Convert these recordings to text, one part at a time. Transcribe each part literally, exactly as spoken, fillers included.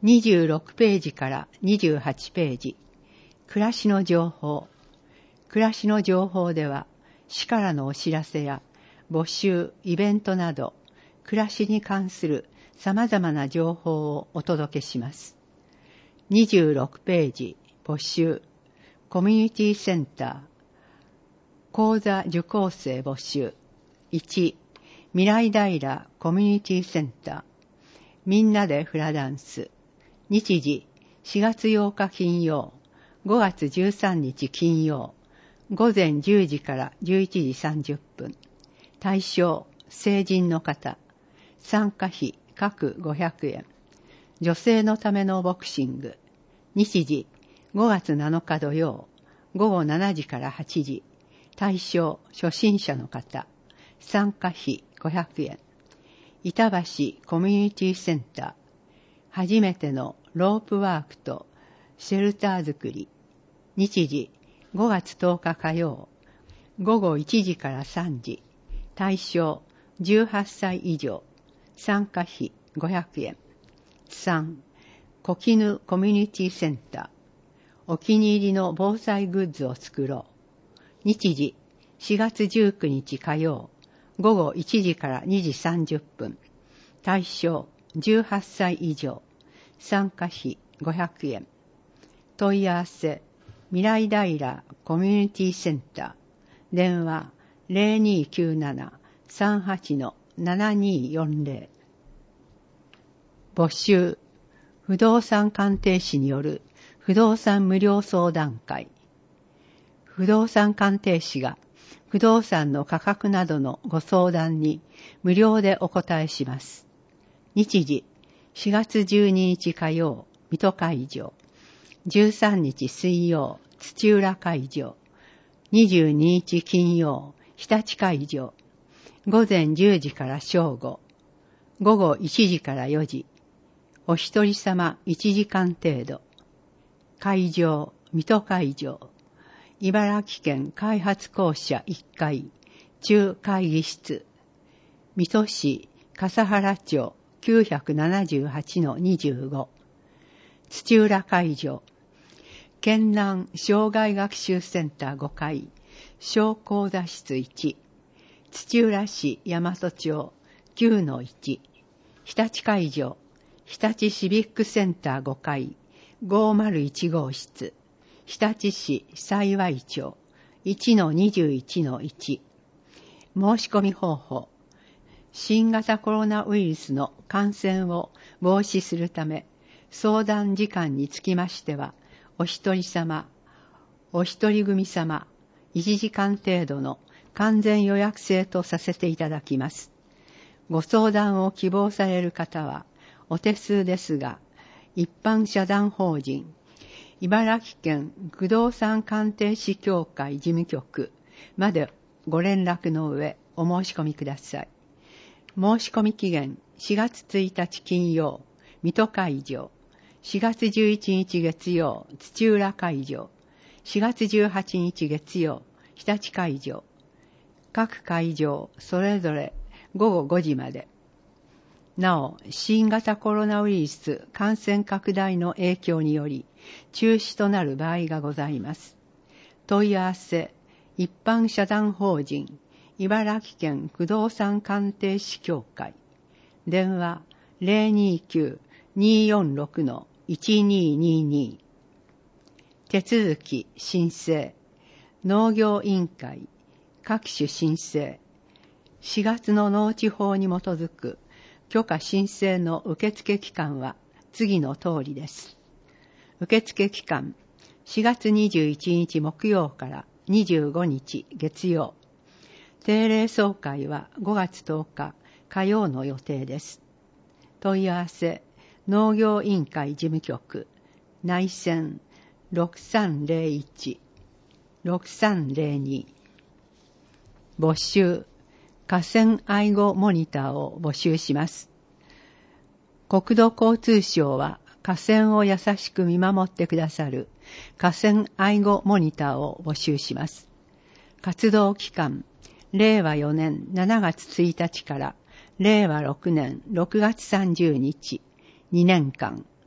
にじゅうろくページからにじゅうはちページ、暮らしの情報。暮らしの情報では、市からのお知らせや募集、イベントなど、暮らしに関する様々な情報をお届けします。にじゅうろくページ、募集、コミュニティセンター、講座受講生募集。いち、未来平コミュニティセンター、みんなでフラダンス。日時、しがつようか金曜、ごがつじゅうさんにち金曜、午前じゅうじからじゅういちじさんじゅっぷん。対象、成人の方。参加費、各ごひゃくえん。女性のためのボクシング。日時、ごがつなのか土曜、ごごしちじからはちじ。対象、初心者の方。参加費ごひゃくえん。板橋コミュニティセンター。初めてのロープワークとシェルター作り。日時、ごがつとおか火曜、ごごいちじからさんじ。対象、じゅうはっさい以上。参加費ごひゃくえん。さん、小絹コミュニティセンター。お気に入りの防災グッズを作ろう。日時、しがつじゅうくにち火曜、ごごいちじからにじさんじゅっぷん。対象、じゅうはっさい以上。参加費ごひゃくえん。問い合わせ、未来平コミュニティセンター。電話 ゼロにきゅうなな さんはち ななによんゼロ。募集、不動産鑑定士による不動産無料相談会。不動産鑑定士が不動産の価格などのご相談に無料でお答えします。日時、しがつじゅうににち火曜、水戸会場。じゅうさんにち水曜、土浦会場。にじゅうににち金曜、日立会場。午前じゅうじから正午。ごごいちじからよじ。お一人様いちじかん程度。会場、水戸会場。茨城県開発公社いっかい、中会議室。水戸市笠原町きゅうななはちのにじゅうご。土浦会場。県南障害学習センターごかい、小講座室いち。土浦市大和町 きゅうのいち。日立会場。日立シビックセンターごかい、ごまるいち号室。日立市幸町 いちのにじゅういちのいち。申し込み方法。新型コロナウイルスの感染を防止するため、相談時間につきましては、お一人様、お一人組様、いちじかん程度の完全予約制とさせていただきます。ご相談を希望される方は、お手数ですが、一般社団法人、茨城県不動産鑑定士協会事務局までご連絡の上、お申し込みください。申し込み期限しがつついたち金曜、水戸会場。しがつじゅういちにち月曜、土浦会場。しがつじゅうはちにち月曜、日立会場。各会場それぞれごごごじまで。なお、新型コロナウイルス感染拡大の影響により中止となる場合がございます。問い合わせ、一般社団法人茨城県不動産鑑定士協会。電話 ゼロにきゅう にーよんろく いちにーにーにー。手続き申請。農業委員会各種申請。しがつの農地法に基づく許可申請の受付期間は次の通りです。受付期間、しがつにじゅういちにち木曜からにじゅうごにち月曜。定例総会はごがつとおか火曜の予定です。問い合わせ、農業委員会事務局、内線 ろくさんゼロいち ろくさんゼロに。募集、河川愛護モニターを募集します。国土交通省は河川を優しく見守ってくださる河川愛護モニターを募集します。活動期間、れいわよねんしちがつついたちかられいわろくねんろくがつさんじゅうにち、にねんかん。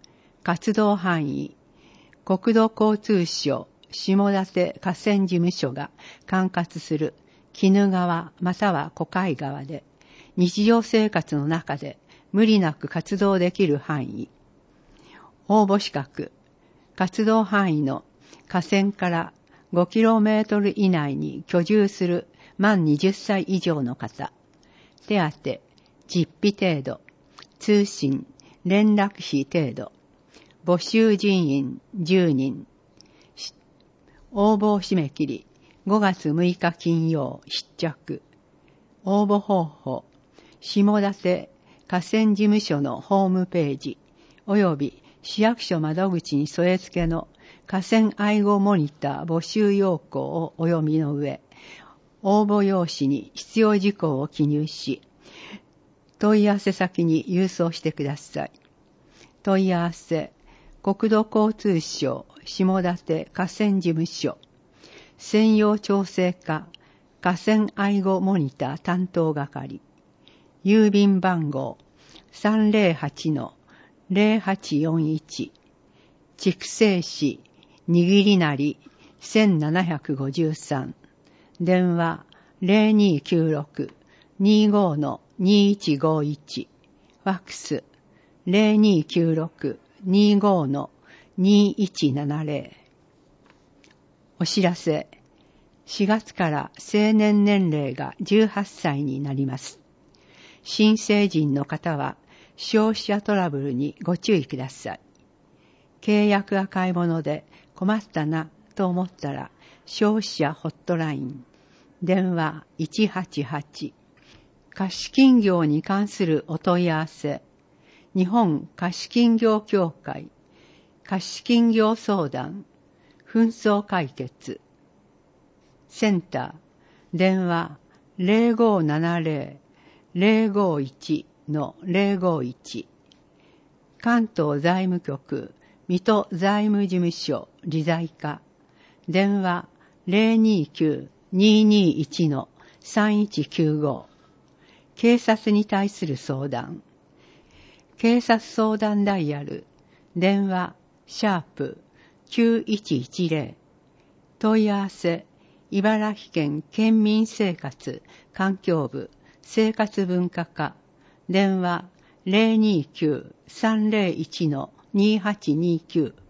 活動範囲、国土交通省下館河川事務所が管轄する鬼怒川または小海川で日常生活の中で無理なく活動できる範囲。応募資格、活動範囲の河川から ごキロメートル 以内に居住する満はたち以上の方。手当、実費程度、通信、連絡費程度。募集人員じゅうにん。応募締め切りごがつむいか金曜必着。応募方法、下館河川事務所のホームページおよび市役所窓口に添え付けの河川愛護モニター募集要項をお読みの上、応募用紙に必要事項を記入し、問い合わせ先に郵送してください。問い合わせ、国土交通省下館河川事務所、専用調整課河川愛護モニター担当係、郵便番号 さんぜろはちのぜろはちよんいち、筑西市にぎりなりせんななひゃくごじゅうさん、電話 ゼロにきゅうろく にごのにいちごいち、ファックス ゼロにきゅうろく にごのにいちななぜろ。お知らせ、しがつから成年年齢がじゅうはっさいになります。新成人の方は消費者トラブルにご注意ください。契約や買い物で困ったなと思ったら消費者ホットライン、電話いちはちはち、貸金業に関するお問い合わせ、日本貸金業協会、貸金業相談、紛争解決、センター、電話ゼロごななゼロ ゼロごいちのゼロごいち、関東財務局、水戸財務事務所理財課、電話ゼロにきゅう ににいちのさんいちきゅうご、警察に対する相談、警察相談ダイヤル、電話シャープきゅういちいちゼロ、問い合わせ、茨城県県民生活環境部生活文化課、電話ゼロにきゅう さんゼロいちのにはちにきゅう、